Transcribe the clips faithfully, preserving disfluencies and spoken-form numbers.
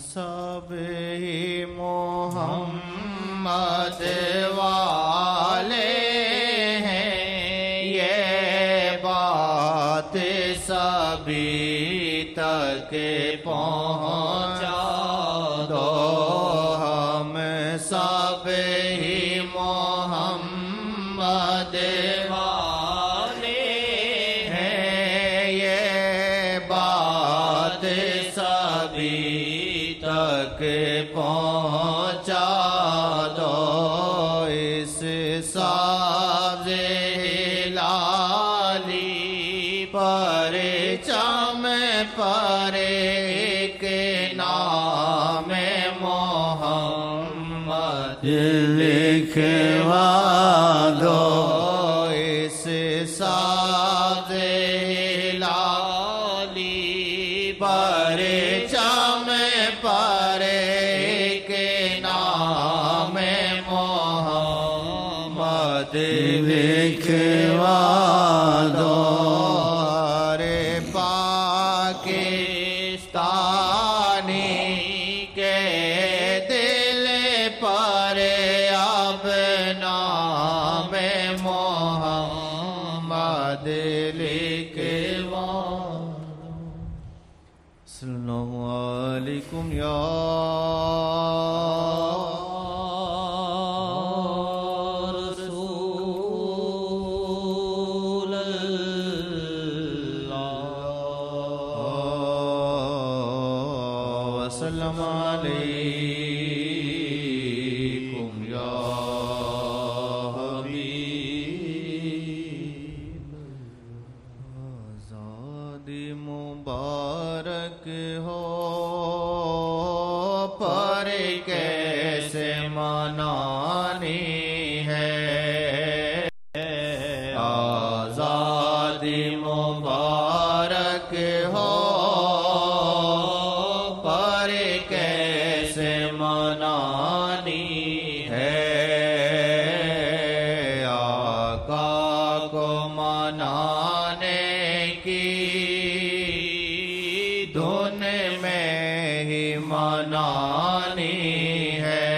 سب ہی محمد والے ہیں، یہ بات سبھی تک پہنچا دو، ہم سب ہی محمد والے ہیں، یہ بات سبھی تک پہنچا دو، اس ساز ہلالی پر چم پر ایک نام محمد لکھوا دو، اس ساز ہلالی پر چم پر ایک نام محمد لکھوا دو، ارے پاکستانی کے دل پر اب نام محمد لکھوا دو۔ صلی اللہ علیکم یا رسول اللہ، وسلم علیکم یا حبیب، آزادی مبارک ہو پر کیسے منانی ہے، آزادی مبارک ہو پر کیسے منانی ہے، آقا کو منانے کی دھن میں ہی منانی ہے،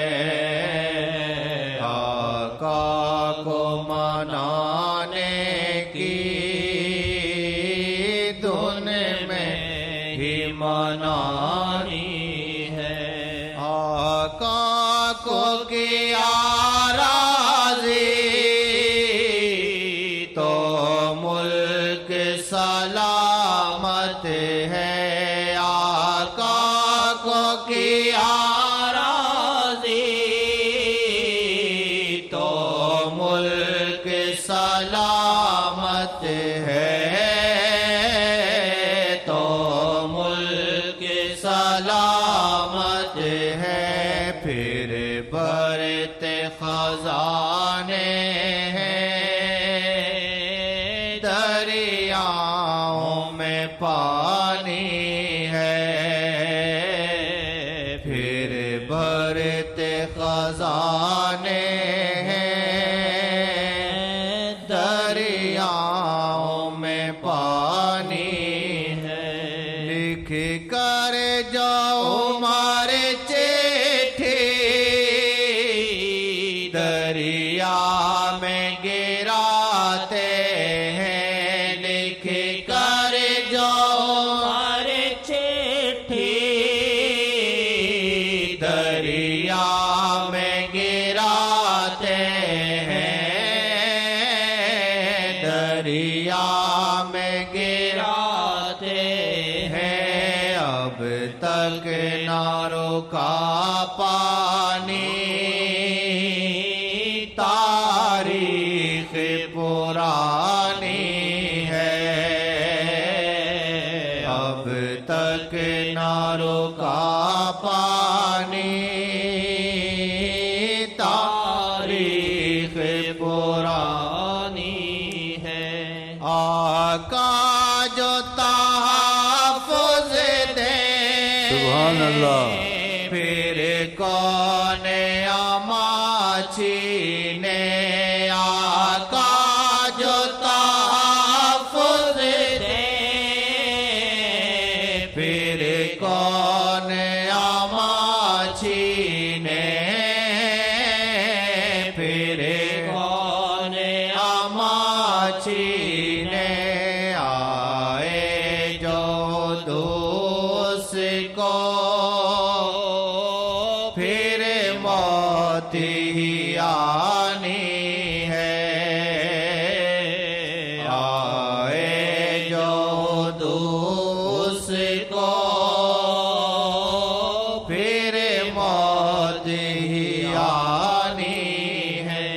آقا کو منانے کی دھن میں ہی منانی ہے، آقا کو کیا راضی تو ملک سلامت ہے، آقا کو کیا راضی تو ملک سلامت ہے، تو ملک سلامت ہے، پھر برتے خزانے ہیں، دریاؤں میں پانی ہے، پھر برتے خزانے ہیں، دریاؤں میں پانی ہے، لکھ کر جاؤ عمر چٹھی دریا میں گراتے ہیں، لکھ کر جاؤ عمر چٹھی دریا میں گراتے ہیں، دریا میں گراتے ہیں، اب تک نہ رکا پانی، تاریخ پرانی ہے، اب تک نہ رکا پانی، تاریخ پرانی ہے، آقا جو تحفظ دے سبحان اللہ، پھر کون اما چھینے، آقا جو تحفظ دے پھر کون پھر موت ہی آنی ہے آئے جو دوس کو پھر موت ہی آنی ہے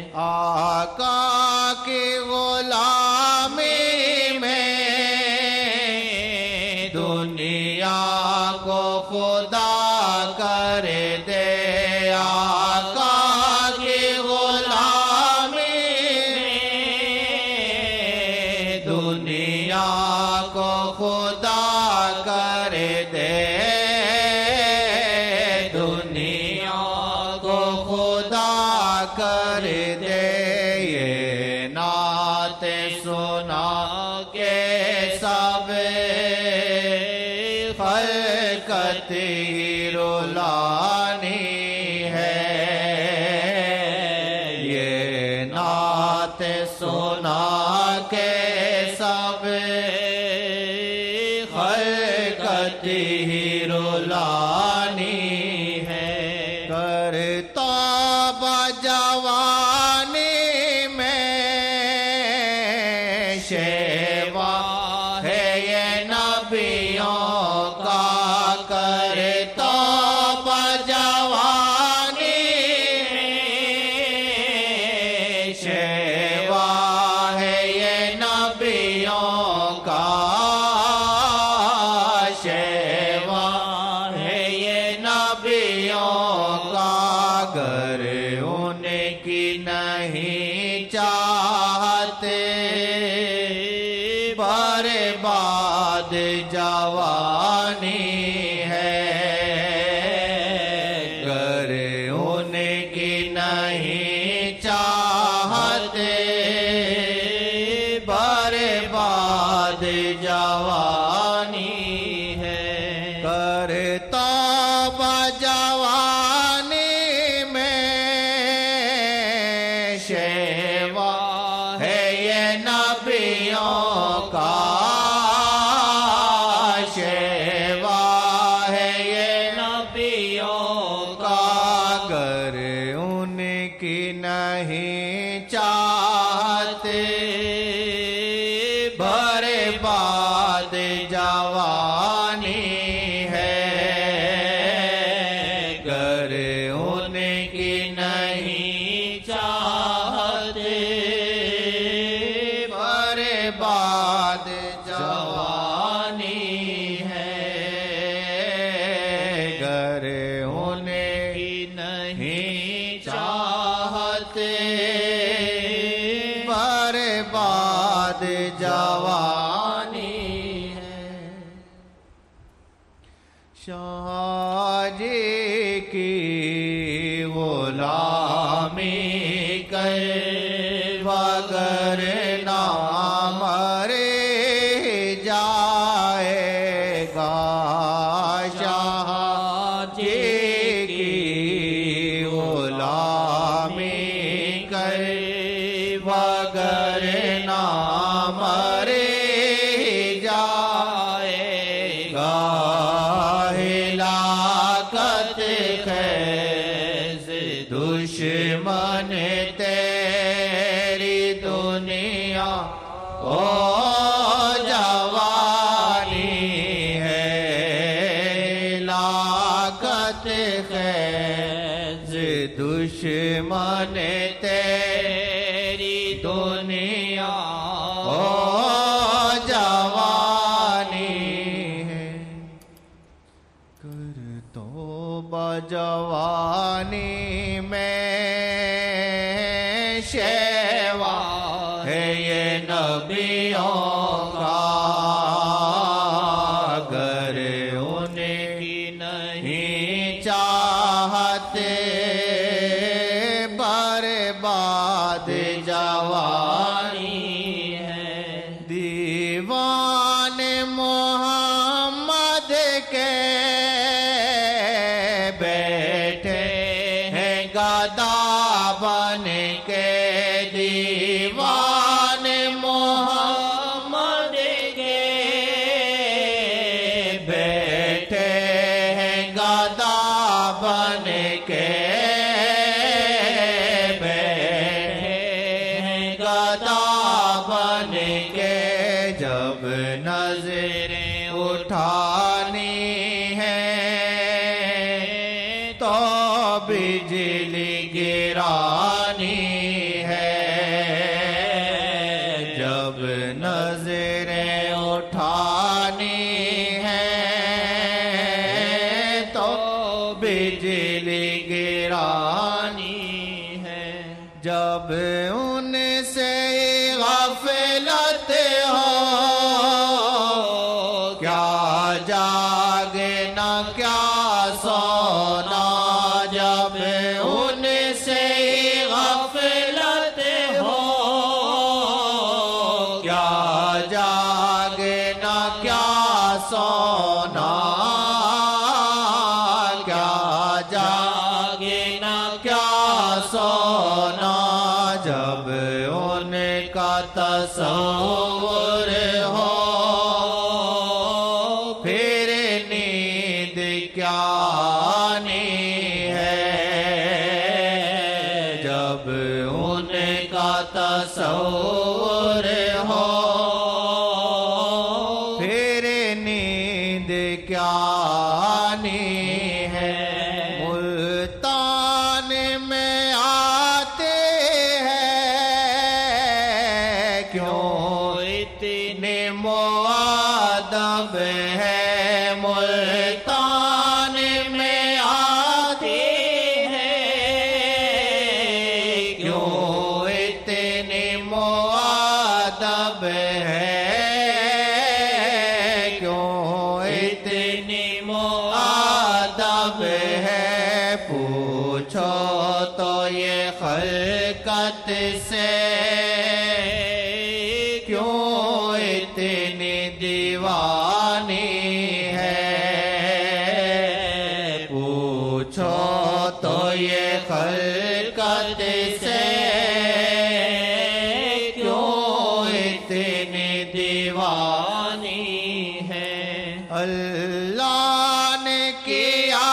آقا کی غلامی میں دنیا کو خدا کر دے آقا کی غلامی میں دنیا کو خدا کر دے دنیا کو خدا کر دے یہ نعت سنا کے سب خلقت ہی رولانی ہے یہ نعت سنا کے سب خلقت ہی رولانی ہے کرتا بجوانی میں شیوا ہے یہ نبیوں کا کرتا بجوانی میں شیوا ہے یہ نبیوں کا شیوا ہے یہ نبیوں کا گر ان کی نہیں چاہتے برباد جوانی ہے گر ان کی نہیں چاہتے برباد جوانی ہے کرتا بجوانی میں شیوا ہے یہ نبیوں کا شیوا ہے یہ نبیوں کا گر ان کی نہیں چاہتے برباد جوانی ہے گر ان کی نہیں چاہتے برباد جوانی ہے گر ان کی نہیں چاہتے برباد جوانی ہے شاہ جی کی غلامی کر وگر نام مرے جائے گا شاہ جی کی غلامی کر وگر نام مرے جائے گا ہلاکت خیز دشمن تیری دنیا او جوانی ہے ہلاکت خیز دشمن تیری دنیا او جوانی ہے کر تو بجوانی میں شیوا ہے یہ نبیوں کا گر ان کی نہیں چاہتے برباد جوانی ہے دیوان محمد کے بیٹھے ہیں گدا بن کے دیوان محمد کے بیٹھے بجلی گرانی ہے جب ان سے غفلت ہو کیا جاگنا کیا سونا جب ان سے غفلت ہو کیا جاگنا کیا سونا کیا جاگنا کیا سونا جب ان کا تصور ہو پھر نیند کیا آنی ہے جب ان کا تصور ہو پھر نیند کیا آنی ہے ملتان میں آتے ہیں کیوں اتنے مؤدب ہے ملتان میں آتے ہیں کیوں اتنے مؤدب ہے کیوں اتنے مؤدب ہے پوچھو تو یہ خلقت سے کیوں اتنی دیوانی ہے پوچھو تو یہ خلقت سے کیوں اتنی دیوانی ہے اللہ نے کیا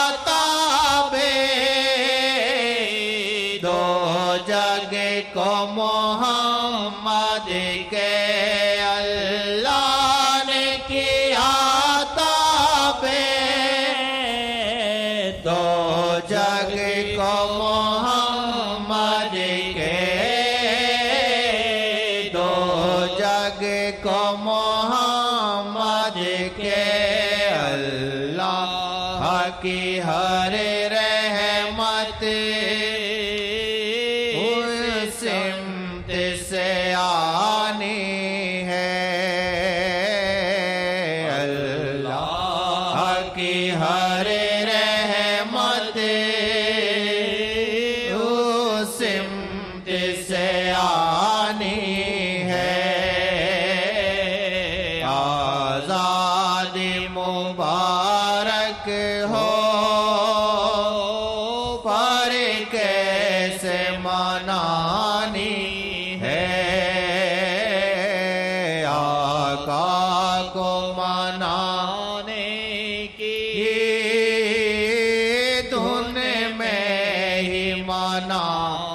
دو جگ کو محمد کے اللہ نے کیا تابے دو جگ کو محمد کے دو جگ کو محمد کے اللہ کی ہر رحمت سمت سے آنی ہے اللہ کی ہر رحمت سمت سے آنی ہے آزاد مبارک ہو پر کیسے منانی ہے آقا کو منانے کی دھن میں ہی منا